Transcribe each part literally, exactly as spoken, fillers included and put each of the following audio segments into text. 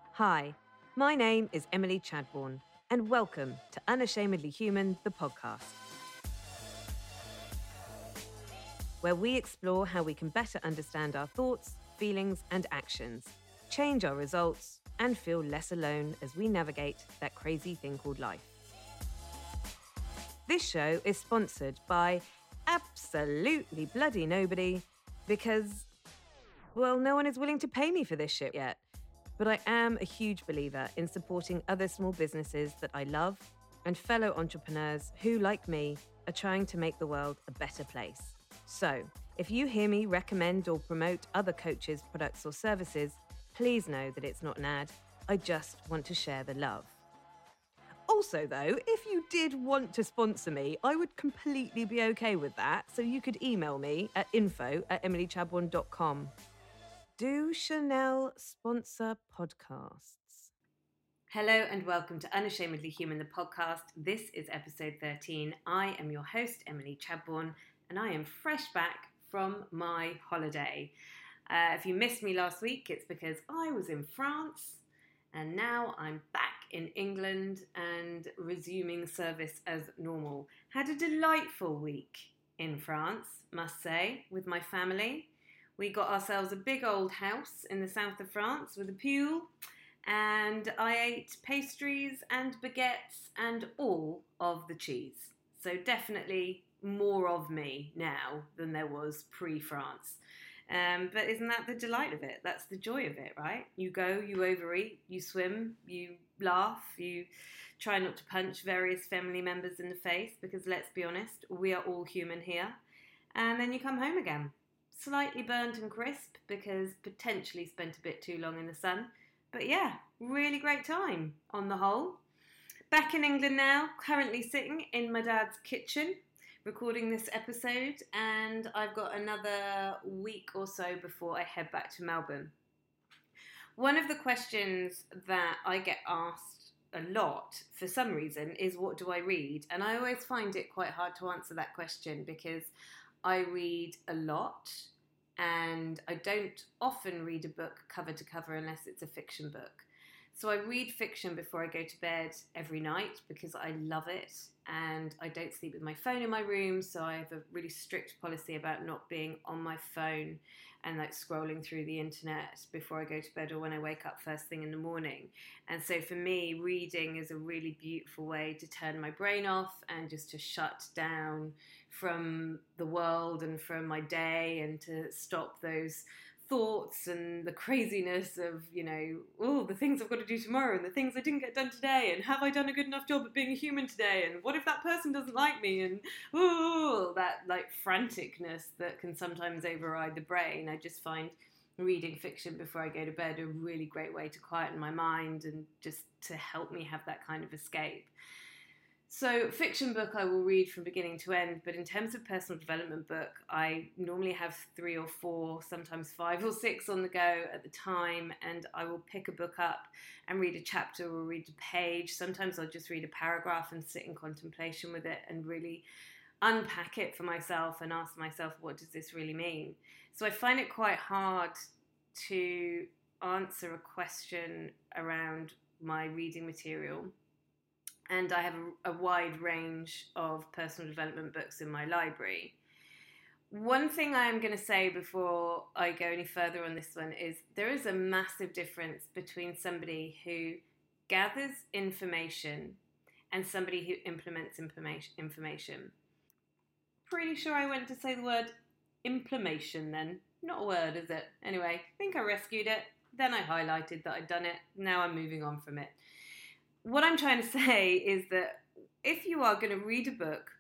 Hi, my name is Emily Chadbourne, and welcome to Unashamedly Human, the podcast, where we explore how we can better understand our thoughts, feelings, and actions, change our results, and feel less alone as we navigate that crazy thing called life. This show is sponsored by absolutely bloody nobody because, well, no one is willing to pay me for this shit yet. But I am a huge believer in supporting other small businesses that I love and fellow entrepreneurs who, like me, are trying to make the world a better place. So, if you hear me recommend or promote other coaches' products or services, please know that it's not an ad. I just want to share the love. Also, though, if you did want to sponsor me, I would completely be okay with that. So you could email me at info at emily chadbourne dot com. Do Chanel sponsor podcasts? Hello and welcome to Unashamedly Human, the podcast. This is episode thirteen. I am your host, Emily Chadbourne, and I am fresh back from my holiday. Uh, if you missed me last week, it's because I was in France and now I'm back in England and resuming service as normal. Had a delightful week in France, must say, with my family. We got ourselves a big old house in the south of France with a pool, and I ate pastries and baguettes and all of the cheese. So definitely more of me now than there was pre-France. Um, but isn't that the delight of it? That's the joy of it, right? You go, you overeat, you swim, you laugh, you try not to punch various family members in the face because, let's be honest, we are all human here. And then you come home again. Slightly burnt and crisp because potentially spent a bit too long in the sun. But yeah, really great time on the whole. Back in England now, currently sitting in my dad's kitchen, recording this episode, and I've got another week or so before I head back to Melbourne. One of the questions that I get asked a lot for some reason is, what do I read? And I always find it quite hard to answer that question because I read a lot and I don't often read a book cover to cover unless it's a fiction book. So I read fiction before I go to bed every night because I love it, and I don't sleep with my phone in my room, so I have a really strict policy about not being on my phone and like scrolling through the internet before I go to bed or when I wake up first thing in the morning. And so for me, reading is a really beautiful way to turn my brain off and just to shut down from the world and from my day and to stop those thoughts and the craziness of, you know, oh, the things I've got to do tomorrow and the things I didn't get done today, and have I done a good enough job at being a human today, and what if that person doesn't like me, and oh, that like franticness that can sometimes override the brain. I just find reading fiction before I go to bed a really great way to quieten my mind and just to help me have that kind of escape. So fiction book I will read from beginning to end, but in terms of personal development book, I normally have three or four, sometimes five or six on the go at the time, and I will pick a book up and read a chapter or read a page. Sometimes I'll just read a paragraph and sit in contemplation with it and really unpack it for myself and ask myself, what does this really mean? So I find it quite hard to answer a question around my reading material. And I have a, a wide range of personal development books in my library. One thing I'm going to say before I go any further on this one is there is a massive difference between somebody who gathers information and somebody who implements information. information. Pretty sure I went to say the word implementation then. Not a word, is it? Anyway, I think I rescued it. Then I highlighted that I'd done it. Now I'm moving on from it. What I'm trying to say is that if you are going to read a book,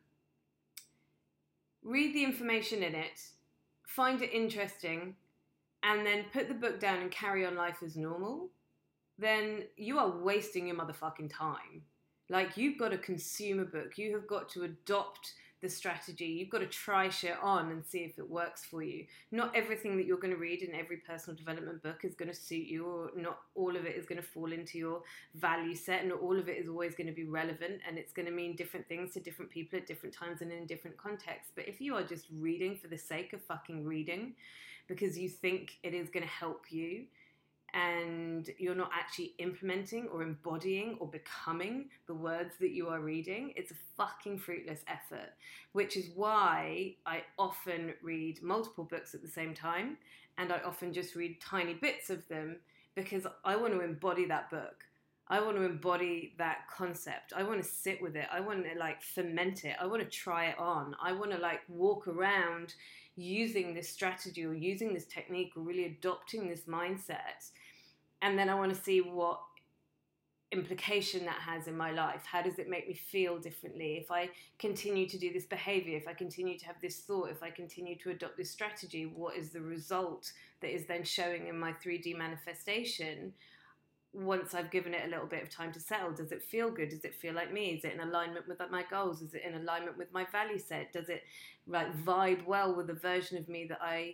read the information in it, find it interesting, and then put the book down and carry on life as normal, then you are wasting your motherfucking time. Like, you've got to consume a book. You have got to adopt the strategy. You've got to try shit on and see if it works for you. Not everything that you're going to read in every personal development book is going to suit you, or not all of it is going to fall into your value set, and not all of it is always going to be relevant, and it's going to mean different things to different people at different times and in different contexts. But if you are just reading for the sake of fucking reading because you think it is going to help you, and you're not actually implementing or embodying or becoming the words that you are reading, it's a fucking fruitless effort, which is why I often read multiple books at the same time, and I often just read tiny bits of them because I want to embody that book. I want to embody that concept. I want to sit with it. I want to like ferment it. I want to try it on. I want to like walk around using this strategy or using this technique or really adopting this mindset. And then I want to see what implication that has in my life. How does it make me feel differently? If I continue to do this behavior, if I continue to have this thought, if I continue to adopt this strategy, what is the result that is then showing in my three D manifestation once I've given it a little bit of time to settle? Does it feel good? Does it feel like me? Is it in alignment with my goals? Is it in alignment with my value set? Does it like vibe well with the version of me that I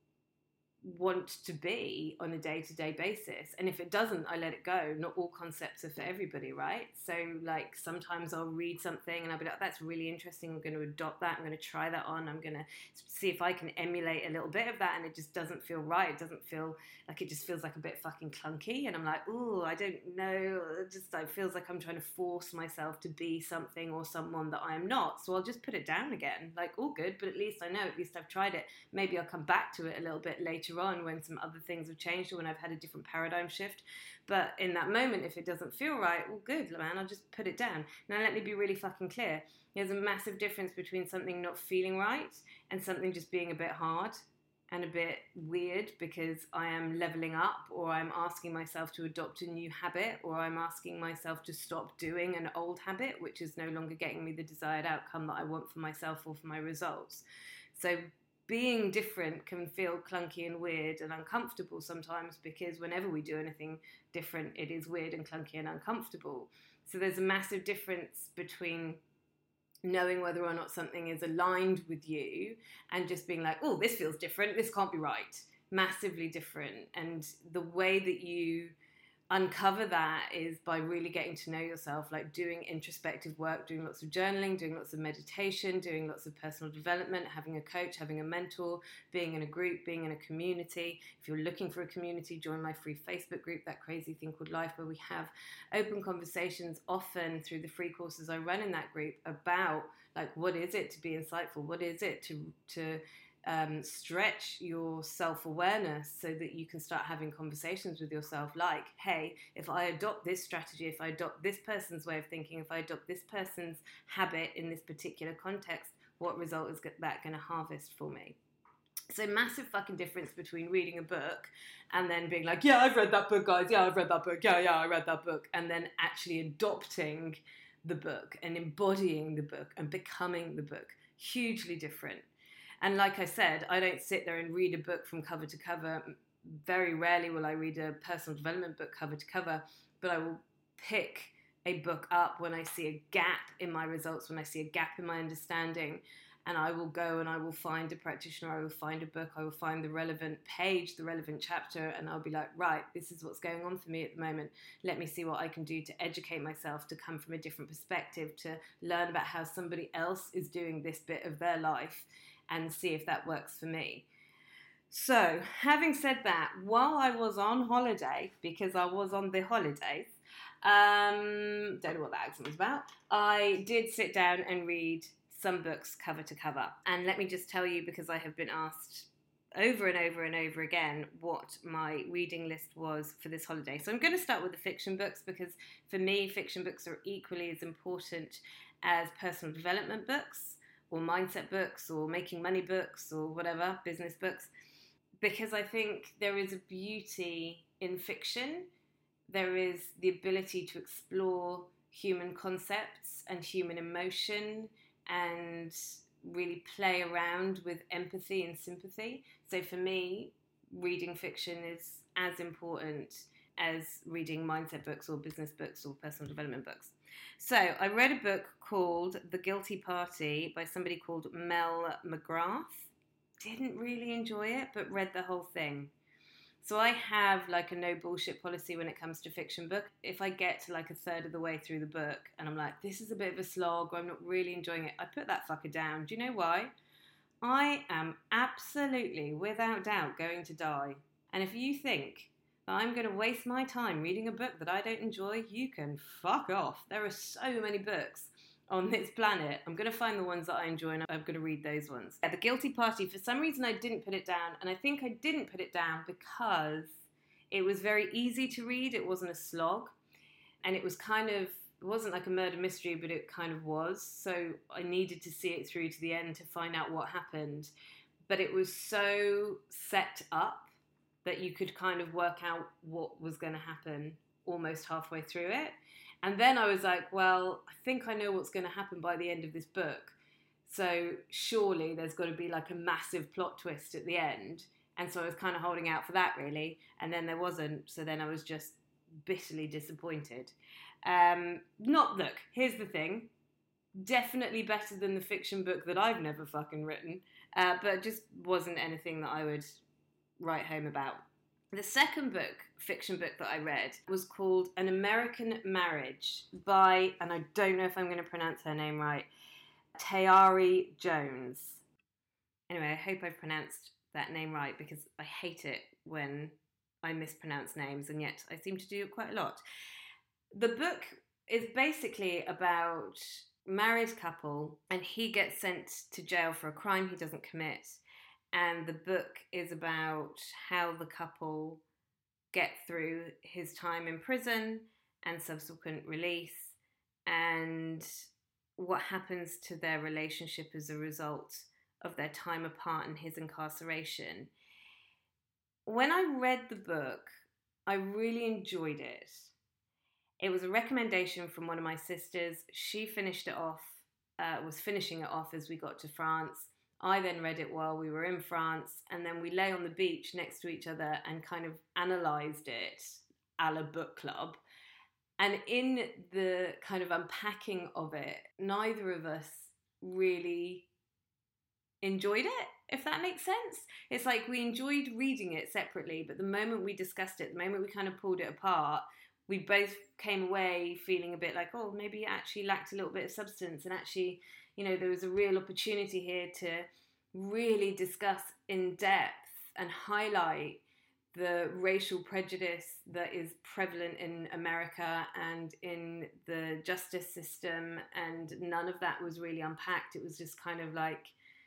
want to be on a day-to-day basis? And if it doesn't, I let it go. Not all concepts are for everybody, right? So like sometimes I'll read something and I'll be like, that's really interesting, I'm going to adopt that, I'm going to try that on, I'm going to see if I can emulate a little bit of that, and it just doesn't feel right. It doesn't feel like, it just feels like a bit fucking clunky, and I'm like, ooh, I don't know, it just like feels like I'm trying to force myself to be something or someone that I am not. So I'll just put it down again, like, all good, but at least I know, at least I've tried it. Maybe I'll come back to it a little bit later on when some other things have changed or when I've had a different paradigm shift. But in that moment, if it doesn't feel right, well, good, man, I'll just put it down. Now, let me be really fucking clear. There's a massive difference between something not feeling right and something just being a bit hard and a bit weird because I am leveling up, or I'm asking myself to adopt a new habit, or I'm asking myself to stop doing an old habit, which is no longer getting me the desired outcome that I want for myself or for my results. So being different can feel clunky and weird and uncomfortable sometimes, because whenever we do anything different, it is weird and clunky and uncomfortable. So there's a massive difference between knowing whether or not something is aligned with you and just being like, oh, this feels different, this can't be right. Massively different. And the way that you uncover that is by really getting to know yourself, like doing introspective work, doing lots of journaling, doing lots of meditation, doing lots of personal development, having a coach, having a mentor, being in a group, being in a community. If you're looking for a community, join my free Facebook group, That Crazy Thing Called Life, where we have open conversations often through the free courses I run in that group about like, what is it to be insightful? What is it to to Um, stretch your self-awareness so that you can start having conversations with yourself like, hey, if I adopt this strategy, if I adopt this person's way of thinking, if I adopt this person's habit in this particular context, what result is that going to harvest for me? So massive fucking difference between reading a book and then being like, yeah, I've read that book, guys, yeah, I've read that book, yeah, yeah, I read that book, and then actually adopting the book and embodying the book and becoming the book. Hugely different. And like I said, I don't sit there and read a book from cover to cover. Very rarely will I read a personal development book cover to cover, but I will pick a book up when I see a gap in my results, when I see a gap in my understanding, and I will go and I will find a practitioner, I will find a book, I will find the relevant page, the relevant chapter, and I'll be like, right, this is what's going on for me at the moment. Let me see what I can do to educate myself, to come from a different perspective, to learn about how somebody else is doing this bit of their life, and see if that works for me. So, having said that, while I was on holiday, because I was on the holidays, um, don't know what that accent was about, I did sit down and read some books cover to cover. And let me just tell you, because I have been asked over and over and over again what my reading list was for this holiday. So I'm going to start with the fiction books, because for me, fiction books are equally as important as personal development books, or mindset books, or making money books, or whatever, business books, because I think there is a beauty in fiction. There is the ability to explore human concepts and human emotion and really play around with empathy and sympathy. So for me, reading fiction is as important as reading mindset books or business books or personal development books. So I read a book called The Guilty Party by somebody called Mel McGrath. Didn't really enjoy it, but read the whole thing. So I have like a no bullshit policy when it comes to fiction book. If I get to like a third of the way through the book and I'm like, this is a bit of a slog, or I'm not really enjoying it, I put that fucker down. Do you know why? I am absolutely, without doubt, going to die. And if you think I'm going to waste my time reading a book that I don't enjoy, you can fuck off. There are so many books on this planet. I'm going to find the ones that I enjoy and I'm going to read those ones. Yeah, The Guilty Party, for some reason I didn't put it down, and I think I didn't put it down because it was very easy to read. It wasn't a slog, and it was kind of, it wasn't like a murder mystery, but it kind of was. So I needed to see it through to the end to find out what happened. But it was so set up that you could kind of work out what was going to happen almost halfway through it. And then I was like, well, I think I know what's going to happen by the end of this book. So surely there's got to be like a massive plot twist at the end. And so I was kind of holding out for that, really. And then there wasn't. So then I was just bitterly disappointed. Um, not, look, here's the thing. Definitely better than the fiction book that I've never fucking written. Uh, but just wasn't anything that I would write home about. The second book, fiction book that I read, was called An American Marriage by, and I don't know if I'm going to pronounce her name right, Tayari Jones. Anyway, I hope I've pronounced that name right, because I hate it when I mispronounce names, and yet I seem to do it quite a lot. The book is basically about a married couple, and he gets sent to jail for a crime he doesn't commit. And the book is about how the couple get through his time in prison and subsequent release, and what happens to their relationship as a result of their time apart and his incarceration. When I read the book, I really enjoyed it. It was a recommendation from one of my sisters. She finished it off, uh, was finishing it off as we got to France. I then read it while we were in France, and then we lay on the beach next to each other and kind of analysed it a la book club. And in the kind of unpacking of it, neither of us really enjoyed it, if that makes sense. It's like we enjoyed reading it separately, but the moment we discussed it, the moment we kind of pulled it apart, we both came away feeling a bit like, oh, maybe it actually lacked a little bit of substance, and actually, you know, there was a real opportunity here to really discuss in depth and highlight the racial prejudice that is prevalent in America and in the justice system, and none of that was really unpacked. It was just kind of like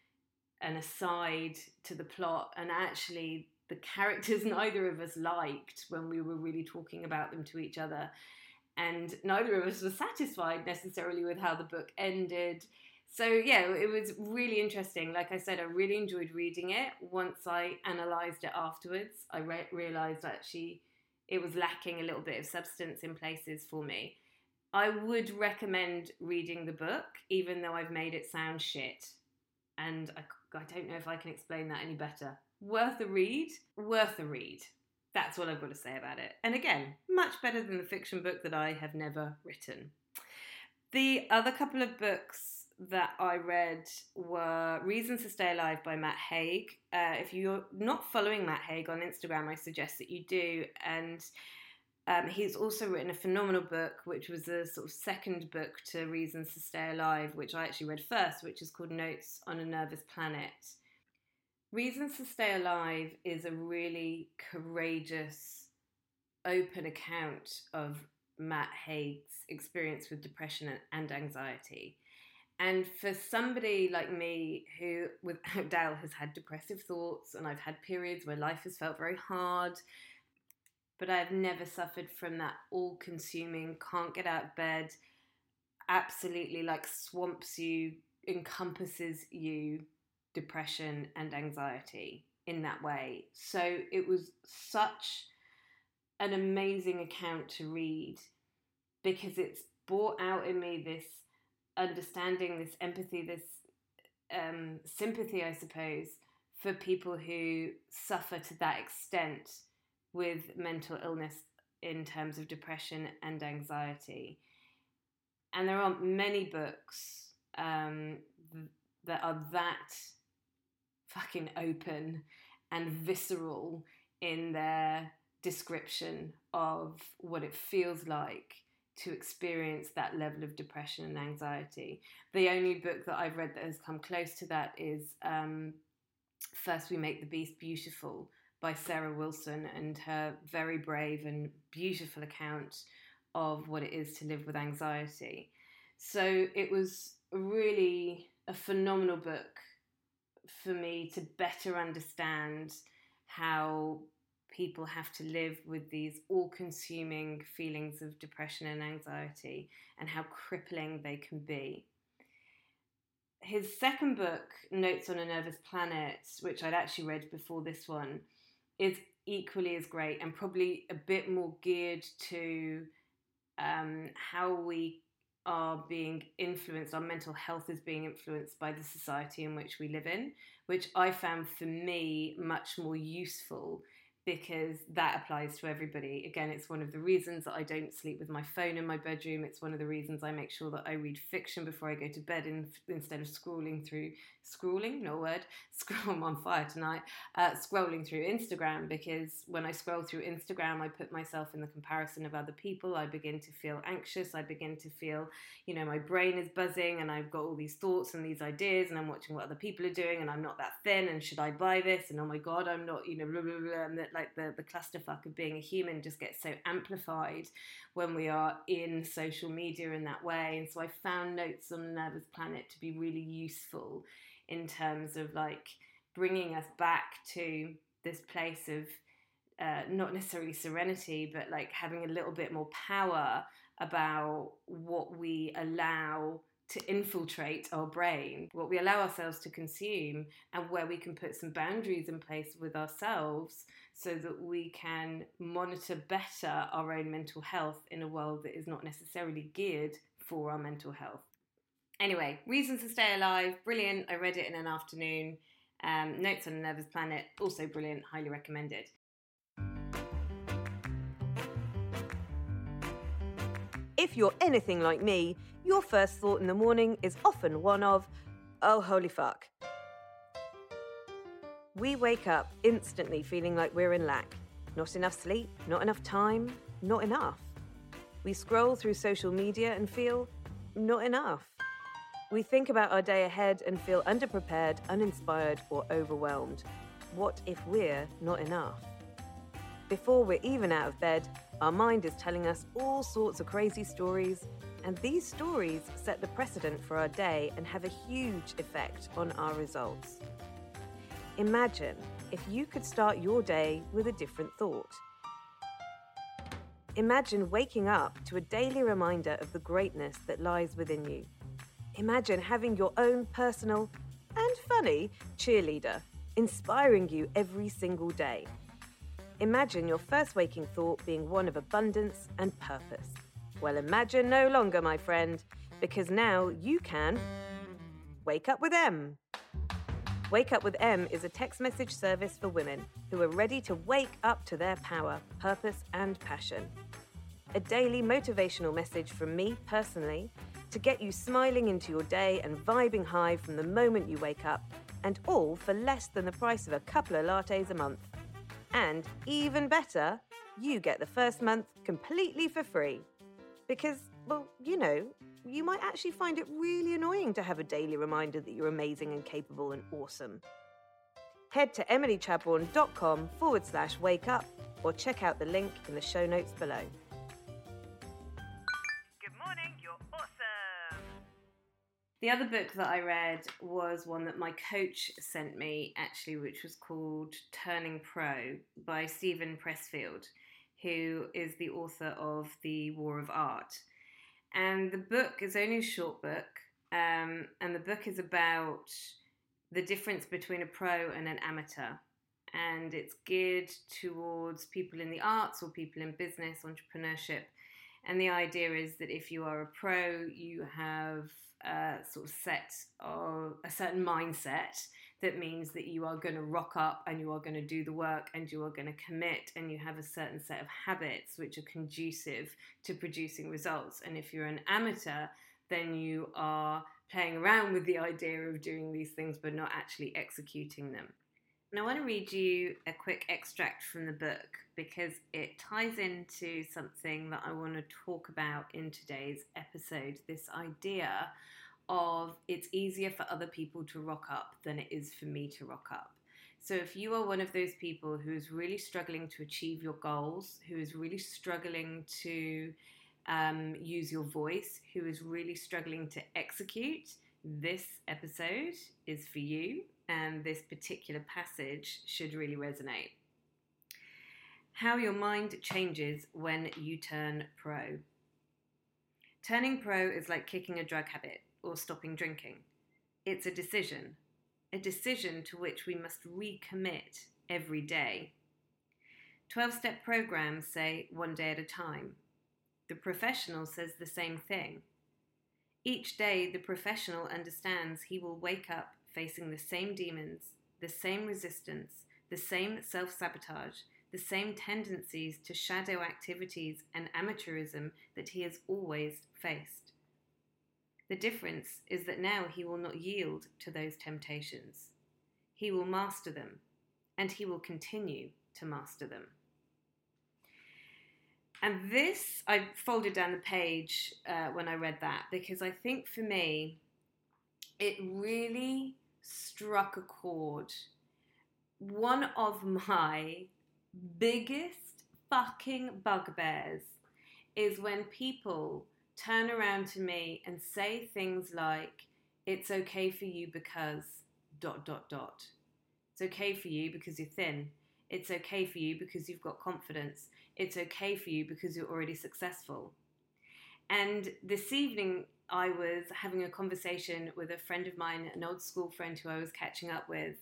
an aside to the plot, and actually the characters neither of us liked when we were really talking about them to each other, and neither of us was satisfied necessarily with how the book ended. So yeah, it was really interesting. Like I said, I really enjoyed reading it. Once I analysed it afterwards, I re- realised actually it was lacking a little bit of substance in places for me. I would recommend reading the book, even though I've made it sound shit. And I, I don't know if I can explain that any better. Worth a read, worth a read. That's all I've got to say about it. And again, much better than the fiction book that I have never written. The other couple of books that I read were Reasons to Stay Alive by Matt Haig. Uh, if you're not following Matt Haig on Instagram, I suggest that you do. And um, he's also written a phenomenal book, which was the sort of second book to Reasons to Stay Alive, which I actually read first, which is called Notes on a Nervous Planet. Reasons to Stay Alive is a really courageous, open account of Matt Haig's experience with depression and anxiety. And for somebody like me, who without doubt has had depressive thoughts, and I've had periods where life has felt very hard, but I've never suffered from that all-consuming, can't get out of bed, absolutely like swamps you, encompasses you, depression and anxiety in that way. So it was such an amazing account to read, because it's brought out in me this understanding, this empathy, this um, sympathy, I suppose, for people who suffer to that extent with mental illness in terms of depression and anxiety. And there aren't many books um, that are that fucking open and visceral in their description of what it feels like to experience that level of depression and anxiety. The only book that I've read that has come close to that is um, First We Make the Beast Beautiful by Sarah Wilson and her very brave and beautiful account of what it is to live with anxiety. So it was really a phenomenal book for me to better understand how people have to live with these all-consuming feelings of depression and anxiety and how crippling they can be. His second book, Notes on a Nervous Planet, which I'd actually read before this one, is equally as great and probably a bit more geared to um, how we are being influenced, our mental health is being influenced by the society in which we live in, which I found for me much more useful because that applies to everybody. Again, it's one of the reasons that I don't sleep with my phone in my bedroom. It's one of the reasons I make sure that I read fiction before I go to bed in, instead of scrolling through, scrolling, no word, scroll, I'm on fire tonight, uh, scrolling through Instagram, because when I scroll through Instagram, I put myself in the comparison of other people. I begin to feel anxious. I begin to feel, you know, my brain is buzzing and I've got all these thoughts and these ideas and I'm watching what other people are doing and I'm not that thin and should I buy this? And oh my God, I'm not, you know, blah, blah, blah, and that, like the, the clusterfuck of being a human just gets so amplified when we are in social media in that way. And so I found Notes on a Nervous Planet to be really useful in terms of like bringing us back to this place of uh, not necessarily serenity, but like having a little bit more power about what we allow to infiltrate our brain, what we allow ourselves to consume, and where we can put some boundaries in place with ourselves so that we can monitor better our own mental health in a world that is not necessarily geared for our mental health. Anyway, Reasons to Stay Alive, brilliant. I read it in an afternoon. Um, Notes on a Nervous Planet, also brilliant, highly recommended. If you're anything like me, your first thought in the morning is often one of, oh, holy fuck. We wake up instantly feeling like we're in lack. Not enough sleep, not enough time, not enough. We scroll through social media and feel not enough. We think about our day ahead and feel underprepared, uninspired, or overwhelmed. What if we're not enough? Before we're even out of bed, our mind is telling us all sorts of crazy stories, and these stories set the precedent for our day and have a huge effect on our results. Imagine if you could start your day with a different thought. Imagine waking up to a daily reminder of the greatness that lies within you. Imagine having your own personal and funny cheerleader, inspiring you every single day. Imagine your first waking thought being one of abundance and purpose. Well, imagine no longer, my friend, because now you can Wake Up with Em. Wake Up with Em is a text message service for women who are ready to wake up to their power, purpose, and passion. A daily motivational message from me personally to get you smiling into your day and vibing high from the moment you wake up, and all for less than the price of a couple of lattes a month. And even better, you get the first month completely for free. Because, well, you know, you might actually find it really annoying to have a daily reminder that you're amazing and capable and awesome. Head to emilychadbourne.com forward slash wake up or check out the link in the show notes below. Good morning, you're awesome! The other book that I read was one that my coach sent me, actually, which was called Turning Pro by Steven Pressfield, who is the author of The War of Art. And the book is only a short book, um, and the book is about the difference between a pro and an amateur. And it's geared towards people in the arts or people in business, entrepreneurship. And the idea is that if you are a pro, you have a sort of set of a certain mindset that means that you are going to rock up and you are going to do the work and you are going to commit, and you have a certain set of habits which are conducive to producing results. And if you're an amateur, then you are playing around with the idea of doing these things but not actually executing them. And I want to read you a quick extract from the book because it ties into something that I want to talk about in today's episode, this idea of it's easier for other people to rock up than it is for me to rock up. So if you are one of those people who is really struggling to achieve your goals, who is really struggling to um, use your voice, who is really struggling to execute, this episode is for you, and this particular passage should really resonate. How your mind changes when you turn pro. Turning pro is like kicking a drug habit or stopping drinking. It's a decision. A decision to which we must recommit every day. twelve-step programs say one day at a time. The professional says the same thing. Each day, the professional understands he will wake up facing the same demons, the same resistance, the same self-sabotage, the same tendencies to shadow activities and amateurism that he has always faced. The difference is that now he will not yield to those temptations. He will master them, and he will continue to master them. And this, I folded down the page uh, when I read that, because I think for me, it really struck a chord. One of my biggest fucking bugbears is when people turn around to me and say things like, it's okay for you because dot, dot, dot. It's okay for you because you're thin. It's okay for you because you've got confidence. It's okay for you because you're already successful. And this evening, I was having a conversation with a friend of mine, an old school friend who I was catching up with.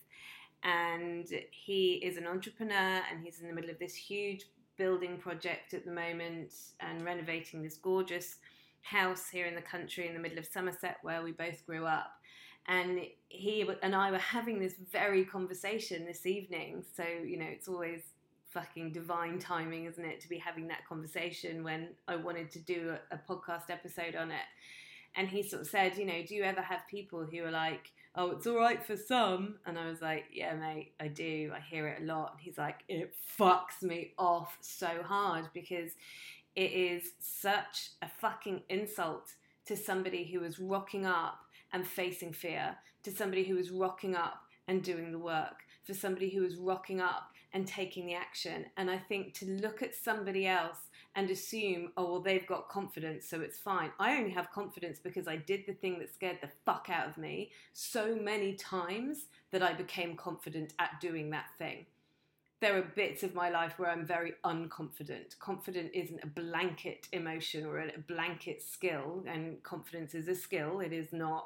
And he is an entrepreneur, and he's in the middle of this huge building project at the moment and renovating this gorgeous house here in the country in the middle of Somerset where we both grew up. And he and I were having this very conversation this evening. So, you know, it's always fucking divine timing, isn't it, to be having that conversation when I wanted to do a, a podcast episode on it. And he sort of said, you know, do you ever have people who are like, oh, it's all right for some? And I was like, yeah, mate, I do. I hear it a lot. And he's like, it fucks me off so hard because it is such a fucking insult to somebody who is rocking up and facing fear, to somebody who is rocking up and doing the work, for somebody who is rocking up and taking the action. And I think to look at somebody else and assume, oh, well, they've got confidence, so it's fine. I only have confidence because I did the thing that scared the fuck out of me so many times that I became confident at doing that thing. There are bits of my life where I'm very unconfident. Confident isn't a blanket emotion or a blanket skill, and confidence is a skill. It is not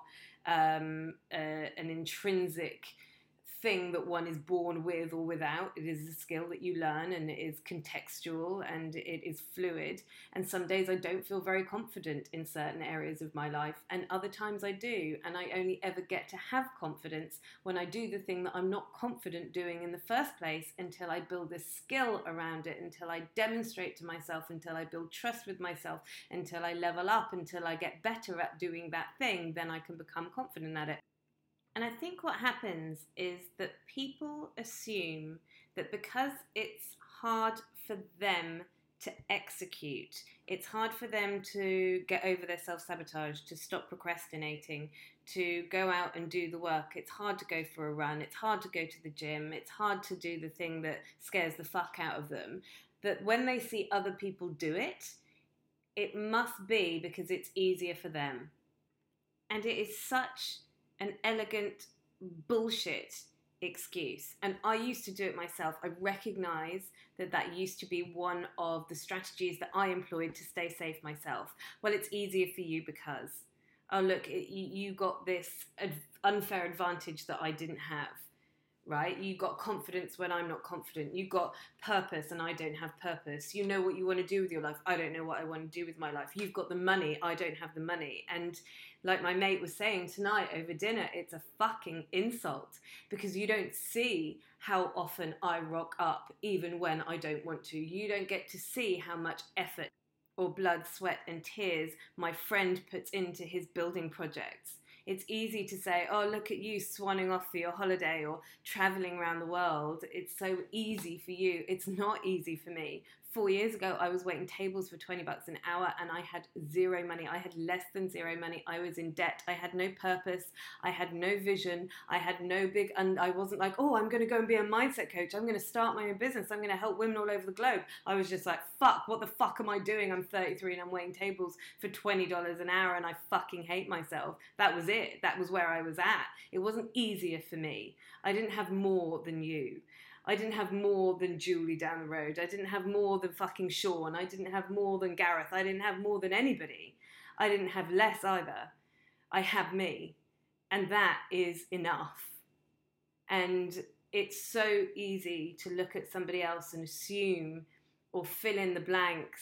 um, uh, an intrinsic thing that one is born with or without. It is a skill that you learn, and it is contextual and it is fluid. And some days I don't feel very confident in certain areas of my life, and other times I do. And I only ever get to have confidence when I do the thing that I'm not confident doing in the first place, until I build a skill around it, until I demonstrate to myself, until I build trust with myself, until I level up, until I get better at doing that thing. Then I can become confident at it. And I think what happens is that people assume that because it's hard for them to execute, it's hard for them to get over their self-sabotage, to stop procrastinating, to go out and do the work. It's hard to go for a run. It's hard to go to the gym. It's hard to do the thing that scares the fuck out of them. That when they see other people do it, it must be because it's easier for them. And it is such an elegant bullshit excuse. And I used to do it myself. I recognise that that used to be one of the strategies that I employed to stay safe myself. Well, it's easier for you because, oh, look, it, you, you got this ad- unfair advantage that I didn't have. Right? You got confidence when I'm not confident. You got purpose and I don't have purpose. You know what you want to do with your life. I don't know what I want to do with my life. You've got the money. I don't have the money. And like my mate was saying tonight over dinner, it's a fucking insult because you don't see how often I rock up even when I don't want to. You don't get to see how much effort or blood, sweat and tears my friend puts into his building projects. It's easy to say, oh, look at you swanning off for your holiday or traveling around the world. It's so easy for you. It's not easy for me. Four years ago, I was waiting tables for twenty bucks an hour and I had zero money. I had less than zero money. I was in debt. I had no purpose. I had no vision. I had no big, and I wasn't like, oh, I'm going to go and be a mindset coach. I'm going to start my own business. I'm going to help women all over the globe. I was just like, fuck, what the fuck am I doing? I'm thirty-three and I'm waiting tables for twenty dollars an hour and I fucking hate myself. That was it. That was where I was at. It wasn't easier for me. I didn't have more than you. I didn't have more than Julie down the road. I didn't have more than fucking Sean. I didn't have more than Gareth. I didn't have more than anybody. I didn't have less either. I have me. And that is enough. And it's so easy to look at somebody else and assume or fill in the blanks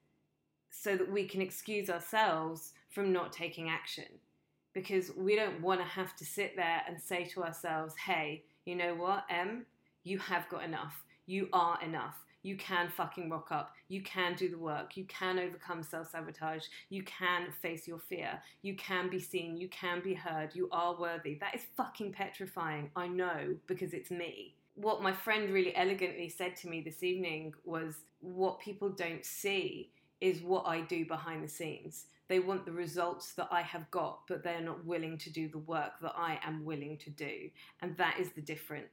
so that we can excuse ourselves from not taking action. Because we don't want to have to sit there and say to ourselves, hey, you know what, Em? You have got enough. You are enough. You can fucking rock up. You can do the work. You can overcome self-sabotage. You can face your fear. You can be seen. You can be heard. You are worthy. That is fucking petrifying. I know, because it's me. What my friend really elegantly said to me this evening was, what people don't see is what I do behind the scenes. They want the results that I have got, but they're not willing to do the work that I am willing to do. And that is the difference.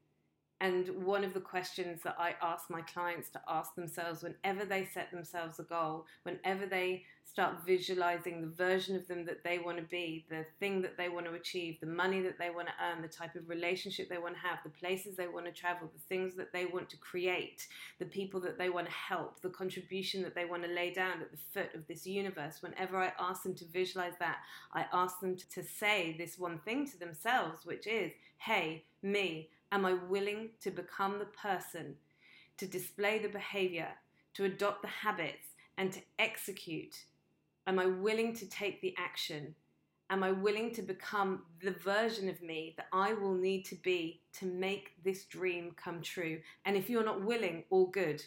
And one of the questions that I ask my clients to ask themselves whenever they set themselves a goal, whenever they start visualizing the version of them that they want to be, the thing that they want to achieve, the money that they want to earn, the type of relationship they want to have, the places they want to travel, the things that they want to create, the people that they want to help, the contribution that they want to lay down at the foot of this universe, whenever I ask them to visualize that, I ask them to say this one thing to themselves, which is, hey, me, am I willing to become the person, to display the behavior, to adopt the habits, and to execute? Am I willing to take the action? Am I willing to become the version of me that I will need to be to make this dream come true? And if you're not willing, all good.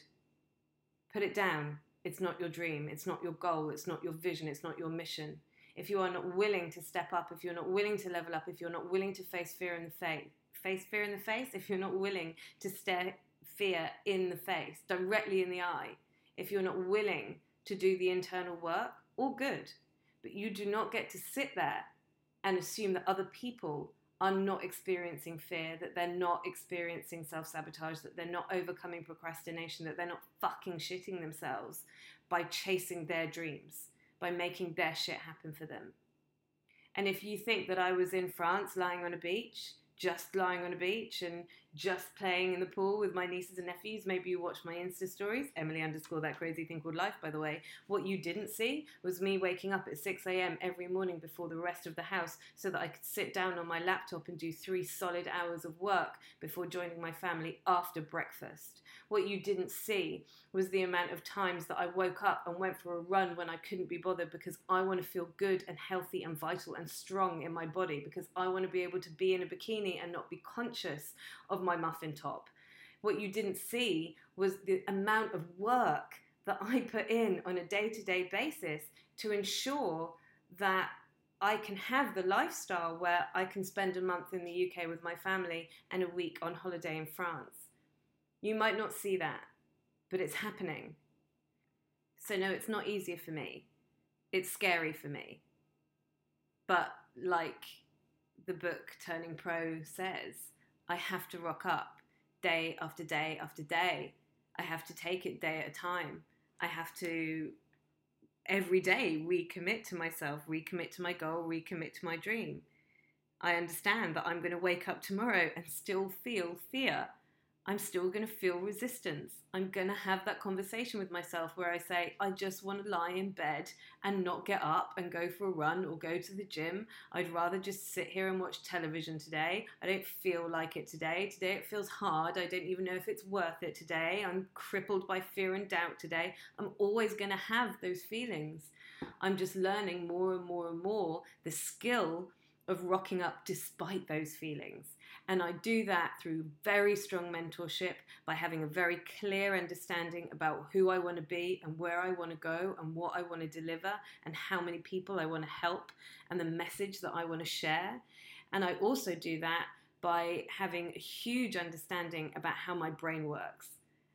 Put it down. It's not your dream. It's not your goal. It's not your vision. It's not your mission. If you are not willing to step up, if you're not willing to level up, if you're not willing to face fear in the face, face fear in the face, if you're not willing to stare fear in the face, directly in the eye, if you're not willing to do the internal work, all good. But you do not get to sit there and assume that other people are not experiencing fear, that they're not experiencing self-sabotage, that they're not overcoming procrastination, that they're not fucking shitting themselves by chasing their dreams, by making their shit happen for them. And if you think that I was in France lying on a beach, just lying on a beach and just playing in the pool with my nieces and nephews, maybe you watched my Insta stories, Emily underscore that crazy thing called life, by the way. What you didn't see was me waking up at six a.m. every morning before the rest of the house so that I could sit down on my laptop and do three solid hours of work before joining my family after breakfast. What you didn't see was the amount of times that I woke up and went for a run when I couldn't be bothered because I want to feel good and healthy and vital and strong in my body, because I want to be able to be in a bikini and not be conscious of my muffin top. What you didn't see was the amount of work that I put in on a day-to-day basis to ensure that I can have the lifestyle where I can spend a month in the U K with my family and a week on holiday in France. You might not see that, but it's happening. So no, it's not easier for me. It's scary for me. But like the book Turning Pro says, I have to rock up day after day after day. I have to take it day at a time. I have to every day recommit to myself, recommit to my goal, recommit to my dream. I understand that I'm going to wake up tomorrow and still feel fear. I'm still going to feel resistance. I'm going to have that conversation with myself where I say, I just want to lie in bed and not get up and go for a run or go to the gym. I'd rather just sit here and watch television today. I don't feel like it today. Today it feels hard. I don't even know if it's worth it today. I'm crippled by fear and doubt today. I'm always going to have those feelings. I'm just learning more and more and more the skill of rocking up despite those feelings. And I do that through very strong mentorship, by having a very clear understanding about who I want to be and where I want to go and what I want to deliver and how many people I want to help and the message that I want to share. And I also do that by having a huge understanding about how my brain works.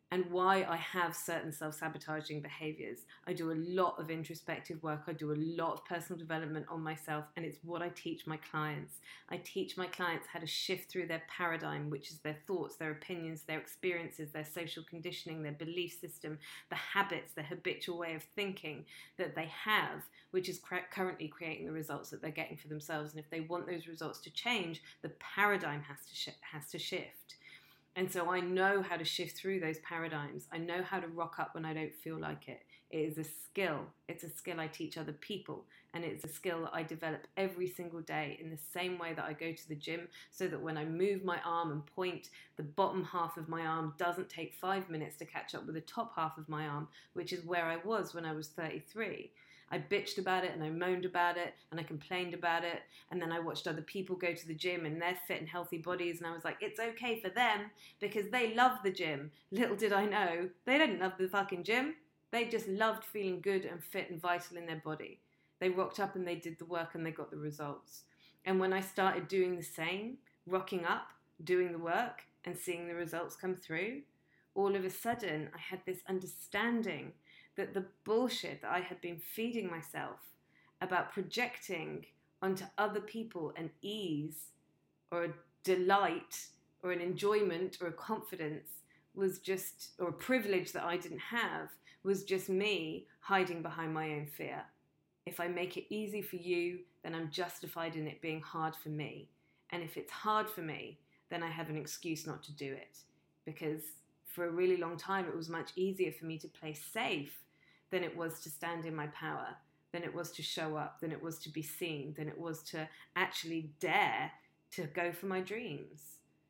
and why I have certain self-sabotaging behaviors. I do a lot of introspective work. I do a lot of personal development on myself, and it's what I teach my clients. I teach my clients how to shift through their paradigm, which is their thoughts, their opinions, their experiences, their social conditioning, their belief system, the habits, the habitual way of thinking that they have, which is currently creating the results that they're getting for themselves. And if they want those results to change, the paradigm has to sh- has to shift. And so I know how to shift through those paradigms. I know how to rock up when I don't feel like it. It is a skill. It's a skill I teach other people. And it's a skill that I develop every single day in the same way that I go to the gym, so that when I move my arm and point, the bottom half of my arm doesn't take five minutes to catch up with the top half of my arm, which is where I was when I was thirty-three. I bitched about it and I moaned about it and I complained about it, and then I watched other people go to the gym in their fit and healthy bodies, and I was like, it's okay for them because they love the gym. Little did I know, they didn't love the fucking gym. They just loved feeling good and fit and vital in their body. They rocked up and they did the work and they got the results. And when I started doing the same, rocking up, doing the work and seeing the results come through, all of a sudden I had this understanding that the bullshit that I had been feeding myself about projecting onto other people an ease or a delight or an enjoyment or a confidence was just, or a privilege that I didn't have, was just me hiding behind my own fear. If I make it easy for you, then I'm justified in it being hard for me. And if it's hard for me, then I have an excuse not to do it. Because for a really long time, it was much easier for me to play safe than it was to stand in my power, than it was to show up, than it was to be seen, than it was to actually dare to go for my dreams.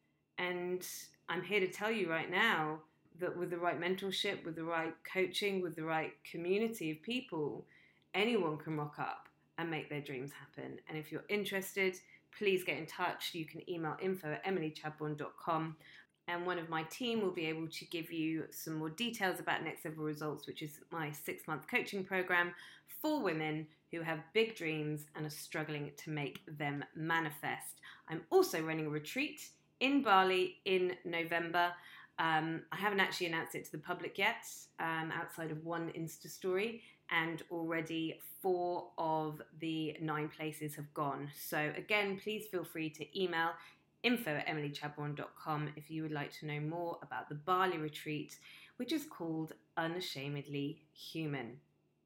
And I'm here to tell you right now that with the right mentorship, with the right coaching, with the right community of people, anyone can rock up and make their dreams happen. And if you're interested, please get in touch. You can email info at emily chadbourne dot com. And one of my team will be able to give you some more details about Next Level Results, which is my six-month coaching program for women who have big dreams and are struggling to make them manifest. I'm also running a retreat in Bali in November. Um, I haven't actually announced it to the public yet, um, outside of one Insta story, and already four of the nine places have gone. So again, please feel free to email info at emily chadbourne dot com if you would like to know more about the Bali retreat, which is called Unashamedly Human.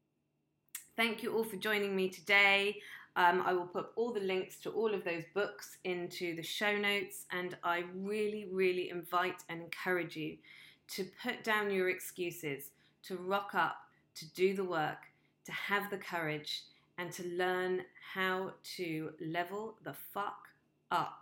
Thank you all for joining me today. Um, I will put all the links to all of those books into the show notes, and I really, really invite and encourage you to put down your excuses, to rock up, to do the work, to have the courage, and to learn how to level the fuck up.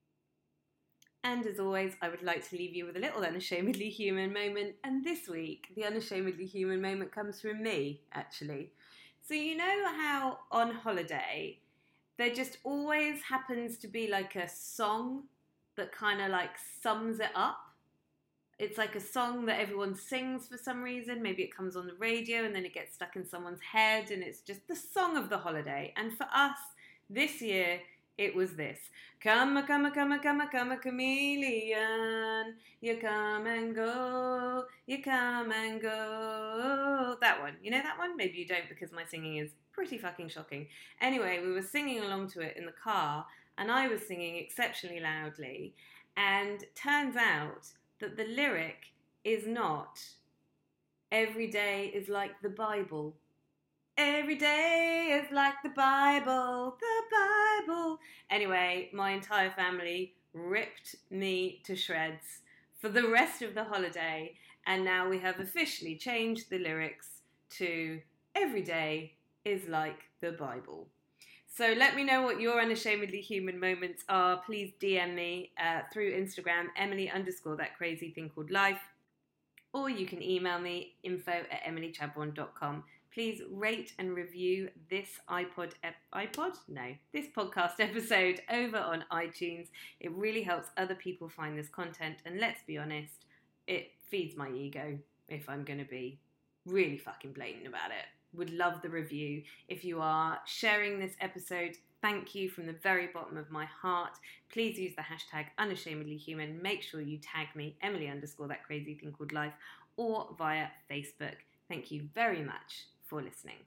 And as always, I would like to leave you with a little unashamedly human moment. And this week, the unashamedly human moment comes from me, actually. So you know how on holiday, there just always happens to be like a song that kind of like sums it up? It's like a song that everyone sings for some reason. Maybe it comes on the radio and then it gets stuck in someone's head and it's just the song of the holiday. And for us, this year, it was this. Come, a come, a come, a come, a come, a chameleon. You come and go, you come and go. That one. You know that one? Maybe you don't, because my singing is pretty fucking shocking. Anyway, we were singing along to it in the car, and I was singing exceptionally loudly. And turns out that the lyric is not, every day is like the Bible. Every day is like the Bible, the Bible. Anyway, my entire family ripped me to shreds for the rest of the holiday, and now we have officially changed the lyrics to every day is like the Bible. So let me know what your unashamedly human moments are. Please D M me uh, through Instagram, Emily underscore that crazy thing called life, or you can email me info at emily chadbourne dot com. Please rate and review this iPod, ep- iPod? No, this podcast episode over on iTunes. It really helps other people find this content, and let's be honest, it feeds my ego, if I'm going to be really fucking blatant about it. Would love the review. If you are sharing this episode, thank you from the very bottom of my heart. Please use the hashtag unashamedly human. Make sure you tag me, Emily underscore that crazy thing called life, or via Facebook. Thank you very much for listening.